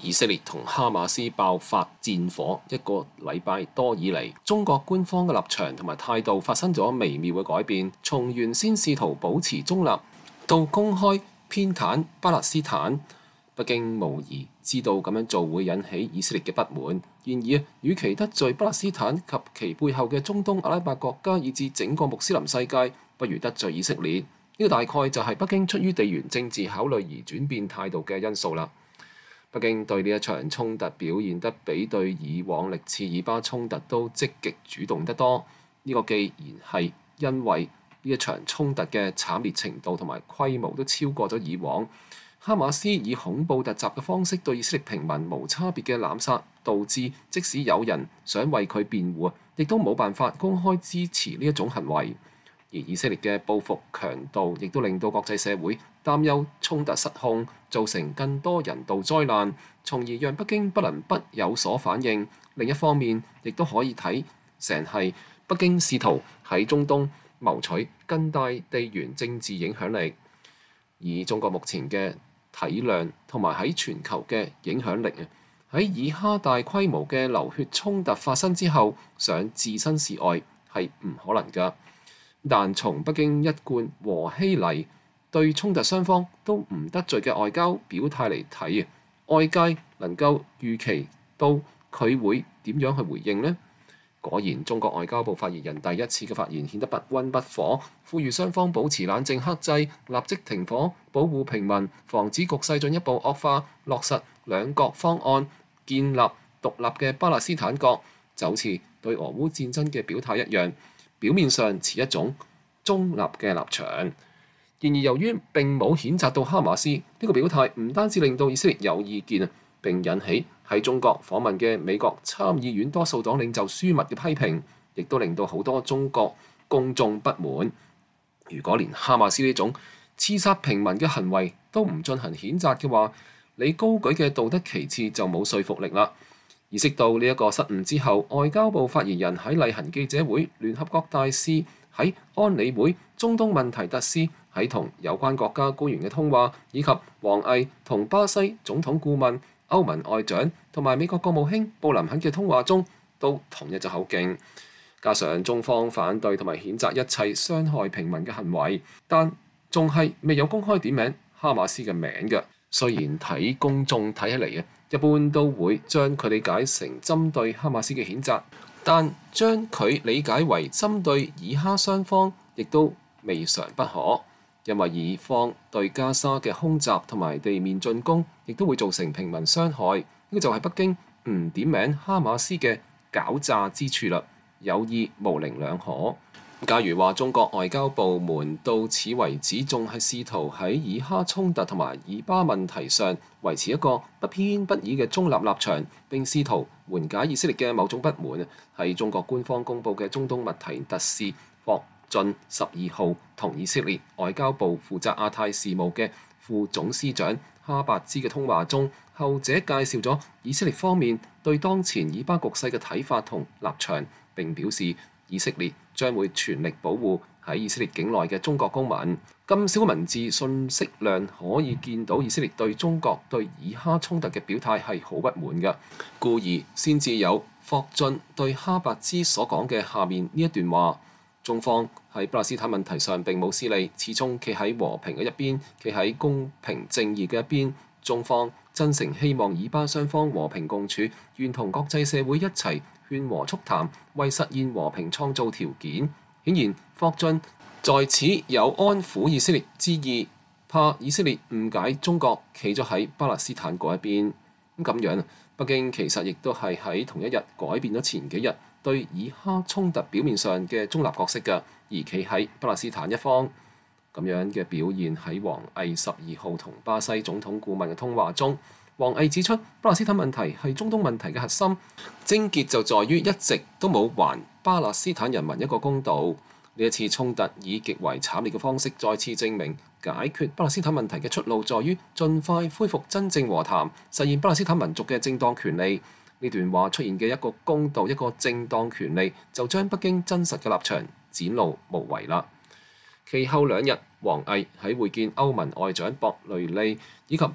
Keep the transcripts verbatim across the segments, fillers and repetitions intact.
以色列同哈馬斯爆發戰火一個禮拜多以嚟，中國官方嘅立場同埋態度發生咗微妙嘅改變，從原先試圖保持中立到公開偏袒巴勒斯坦。北京無疑知道咁樣做會引起以色列嘅不滿，然而與其得罪巴勒斯坦及其背後嘅中東阿拉伯國家以至整個穆斯林世界，不如得罪以色列。呢、這個大概就係北京出於地緣政治考慮而轉變態度嘅因素啦。北京對呢一場衝突表現得比對以往歷次以巴衝突都積極主動得多。呢、這個既然係因為呢一場衝突嘅慘烈程度同埋規模都超過咗以往。哈馬斯以恐怖突襲嘅方式對以色列平民無差別嘅濫殺，導致即使有人想為佢辯護，亦都冇辦法公開支持呢一種行為。而以色列嘅報復強度，亦都令到國際社會擔憂衝突失控，造成更多人道災難，從而讓北京不能不有所反應。另一方面，亦都可以睇成係北京試圖喺中東謀取更大地緣政治影響力，以中國目前嘅體量同埋喺全球嘅影響力啊，喺以哈大規模嘅流血衝突發生之後，想置身事外係唔可能㗎。但從北京一貫和稀泥對衝突雙方都唔得罪嘅外交表態嚟睇啊，外界能夠預期到佢會點樣去回應呢？果然，中國外交部發言人第一次嘅發言顯得不溫不火，呼籲雙方保持冷靜克制，立即停火，保護平民，防止局勢進一步惡化，落實兩國方案，建立獨立嘅巴勒斯坦國，就好似對俄烏戰爭嘅表態一樣。表面上持一種中立嘅立場，然而由於並冇譴責到哈馬斯，呢、這個表態唔單止令到以色列有意見啊，並引起喺中國訪問嘅美國參議院多數黨領袖舒密嘅批評，亦都令到好多中國公眾不滿。如果連哈馬斯呢種刺殺平民嘅行為都唔進行譴責嘅話，你高舉嘅道德旗幟就冇說服力啦。意識到呢一個失誤之後，外交部發言人喺例行記者會、聯合國大使喺安理會、中東問題特使喺同有關國家官員嘅通話，以及王毅同巴西總統顧問、歐盟外長同埋美國國務卿布林肯嘅通話中，都統一咗口徑。加上中方反對同埋譴責一切傷害平民嘅行為，但仲係未有公開點名哈馬斯嘅名嘅。雖然睇公眾睇起嚟啊，一般都會將佢理解成針對哈馬斯嘅譴責，但將佢理解為針對以哈雙方，亦都未嘗不可。因為以方對加沙嘅空襲同埋地面進攻，亦都會造成平民傷害。呢個就係北京唔點名哈馬斯嘅狡詐之處啦，有意模棱兩可。假如話中國外交部門到此為止仲係試圖喺以哈衝突同埋以巴問題上維持一個不偏不倚嘅中立立場，並試圖緩解以色列嘅某種不滿，喺中國官方公佈嘅中東問題特使霍俊十二號同以色列外交部負責亞太事務嘅副總司長哈伯茲嘅通話中，後者介紹咗以色列方面對當前以巴局勢嘅睇法同立場，並表示以色列將會全力保護喺以色列境內嘅中國公民。咁少文字信息量可以見到以色列對中國對以哈衝突嘅表態係好不滿嘅，故而先至有霍俊對哈伯茲所講嘅下面呢一段話：中方喺巴勒斯坦問題上並冇私利，始終企喺和平嘅一邊，企喺公平正義嘅一邊。中方真誠希望以巴雙方和平共處，願同國際社會一齊勸和促談，為實現和平創造條件。顯然，霍俊在此有安撫以色列之意，怕以色列誤解中國企咗喺巴勒斯坦嗰一邊。咁樣，北京其實亦都係喺同一日改變咗前幾日對以哈衝突表面上嘅中立角色嘅，而企喺巴勒斯坦一方。咁樣嘅表現喺王毅十二號同巴西總統顧問嘅通話中，王毅指出巴勒斯坦問題係中東問題嘅核心，症結就在於一直都冇還巴勒斯坦人民一個公道。呢一次衝突以極為慘烈嘅方式再次證明，解決巴勒斯坦問題嘅出路在於盡快恢復真正和談，實現巴勒斯坦民族嘅正當權利。呢段話出現嘅一個公道、一個正當權利，就將北京真實嘅立場展露無遺啦。其後兩日，王毅喺會見歐盟外長博雷利以及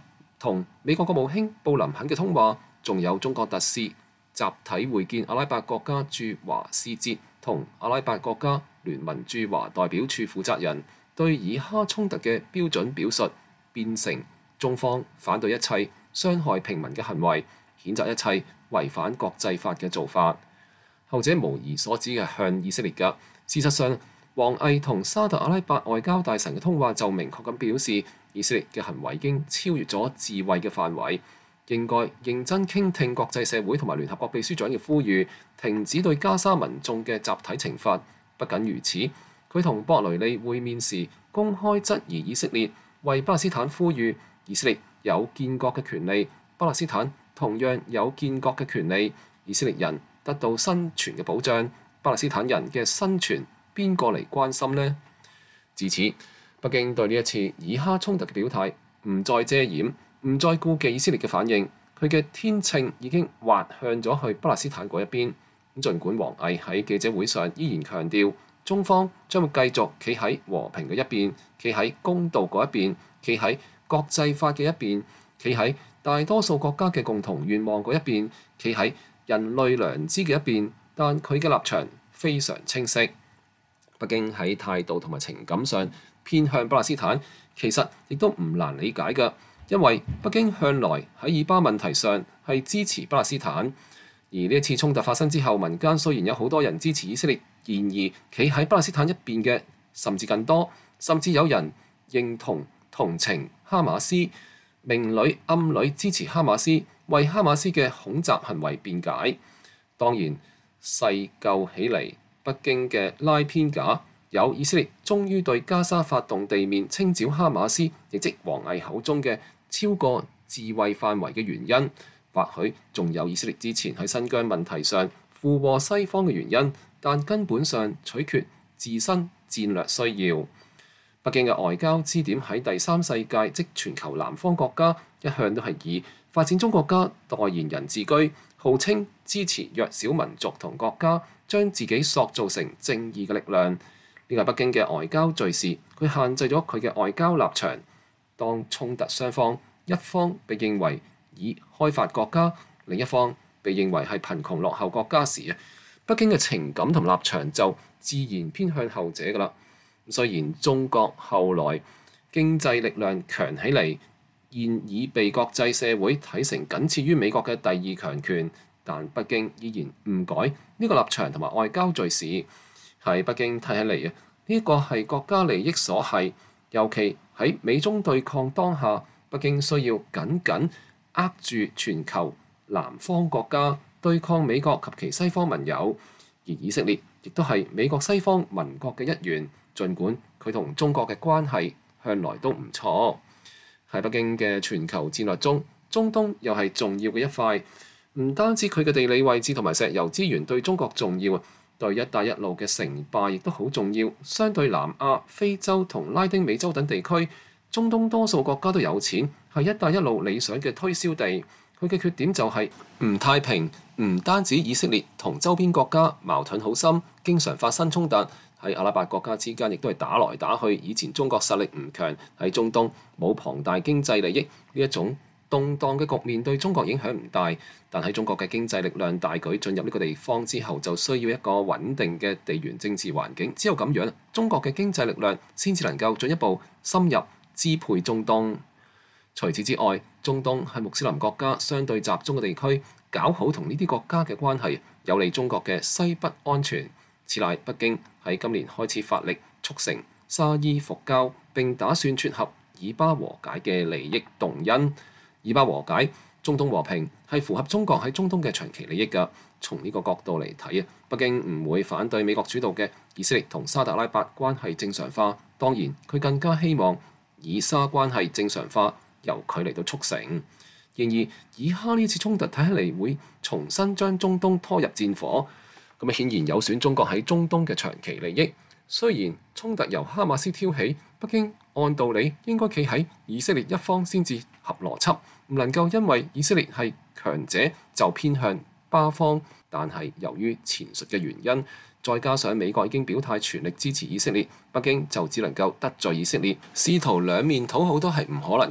同美國國務卿布林肯嘅通話，仲有中國特使集體會見阿拉伯國家駐華使節同阿拉伯國家聯盟駐華代表處負責人，對以哈衝突嘅標準表述變成中方反對一切傷害平民嘅行為，譴責一切違反國際法嘅做法。後者無疑所指嘅向以色列㗎。事實上，王毅同沙特阿拉伯外交大臣嘅通話就明確咁表示，以色列嘅行為已經超越咗自衛嘅範圍，應該認真傾聽國際社會同埋聯合國秘書長嘅呼籲，停止對加沙民眾嘅集體懲罰。不僅如此，佢同博雷利會面時公開質疑以色列，為巴勒斯坦呼籲以色列有建國嘅權利，巴勒斯坦同樣有建國嘅權利，以色列人得到生存嘅保障，巴勒斯坦人嘅生存邊個嚟關心呢？自此，北京對呢一次以哈衝突嘅表態唔再遮掩，唔再顧忌以色列嘅反應，佢嘅天秤已經滑向咗去巴勒斯坦嗰一邊。咁儘管王毅喺記者會上依然強調，中方將會繼續企喺和平嘅一邊，企喺公道嗰一邊，企喺國際法嘅一邊，企喺大多數國家嘅共同願望嗰一邊，企喺人類良知嘅一邊，但佢嘅立場非常清晰。北京喺態度同埋情感上偏向巴勒斯坦，其實亦都唔難理解㗎，因為北京向來喺以巴問題上係支持巴勒斯坦。而呢一次衝突發生之後，民間雖然有好多人支持以色列，然而企喺巴勒斯坦一邊嘅甚至更多，甚至有人認同同情哈馬斯，明裏暗裏支持哈馬斯，為哈馬斯嘅恐襲行為辯解。當然，細究起嚟，北京嘅拉偏架有以色列終於對加沙發動地面清剿哈馬斯，亦即王毅口中嘅超過自衛範圍嘅原因。或許仲有以色列之前喺新疆問題上附和西方嘅原因，但根本上取決自身戰略需要。北京嘅外交支點喺第三世界即全球南方國家，一向都係以發展中國家代言人自居，號稱支持弱小民族同國家，將自己塑造成正義嘅力量。呢個係北京嘅外交敘事，佢限制咗佢嘅外交立場。當衝突雙方一方被認為以開發國家，另一方被認為係貧窮落後國家時啊，北京嘅情感同立場就自然偏向後者㗎啦。雖然中國後來經濟力量強起嚟，現已被國際社會睇成僅次於美國嘅第二強權，但北京依然唔改呢個立場同埋外交敘事。喺北京睇起嚟啊，呢個係國家利益所係，尤其喺美中對抗當下，北京需要緊緊握住全球南方國家對抗美國及其西方盟友，而以色列亦都係美國西方盟國嘅一員。儘管佢同中國嘅關係向來都唔錯，喺北京嘅全球戰略中，中東又係重要嘅一塊。唔單止佢嘅地理位置同埋石油資源對中國重要，對一帶一路嘅成敗亦都好重要。相對南亞、非洲同拉丁美洲等地區，中東多數國家都有錢，係一帶一路理想嘅推銷地。佢嘅缺點就係唔太平，唔單止以色列同周邊國家矛盾好深，經常發生衝突。喺阿拉伯國家之間亦都係打來打去。以前中國實力唔強，喺中東冇龐大經濟利益，呢一種動盪嘅局面對中國影響唔大。但喺中國嘅經濟力量大舉進入呢個地方之後，就需要一個穩定嘅地緣政治環境。只有咁樣，中國嘅經濟力量先至能夠進一步深入支配中東。除此之外，中東係穆斯林國家相對集中嘅地區，搞好同呢啲國家嘅關係，有利中國嘅西北安全。此乃北京喺今年開始發力促成沙伊復交，並打算撮合以巴和解嘅利益動因。以巴和解、中東和平係符合中國喺中東嘅長期利益㗎。從呢個角度嚟睇啊，北京唔會反對美國主導嘅以色列同沙特阿拉伯關係正常化。當然，佢更加希望以沙關係正常化由佢嚟到促成。然而，以哈呢次衝突睇起嚟會重新將中東拖入戰火。咁啊，顯然有損中國喺中東嘅長期利益。雖然衝突由哈馬斯挑起，北京按道理應該企喺以色列一方先至合邏輯，唔能夠因為以色列係強者就偏向巴方。但係由於前述嘅原因，再加上美國已經表態全力支持以色列，北京就只能夠得罪以色列，試圖兩面討好都係唔可能㗎。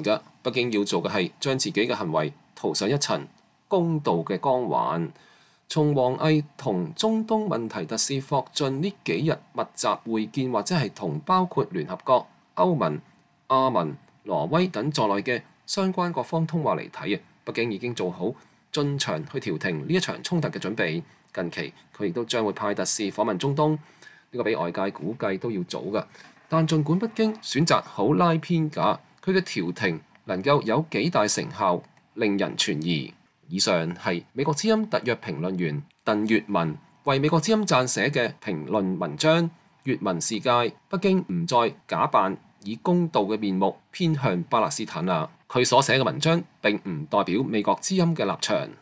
北京要做嘅係將自己嘅行為塗上一層公道嘅光環。從王毅同中東問題特使霍俊呢幾日密集會見，或者係同包括聯合國、歐盟、亞盟、挪威等在內嘅相關各方通話嚟睇啊，北京已經做好進場去調停呢一場衝突嘅準備。近期佢亦都將會派特使訪問中東，呢、這個比外界估計都要早㗎。但儘管北京選擇好拉偏架，佢嘅調停能夠有幾大成效，令人存疑。以上係美國之音特約評論員鄧粵文為美國之音撰寫嘅評論文章。粵文視界，北京唔再假扮以公道嘅面目偏向巴勒斯坦啦。佢所寫嘅文章並唔代表美國之音嘅立場。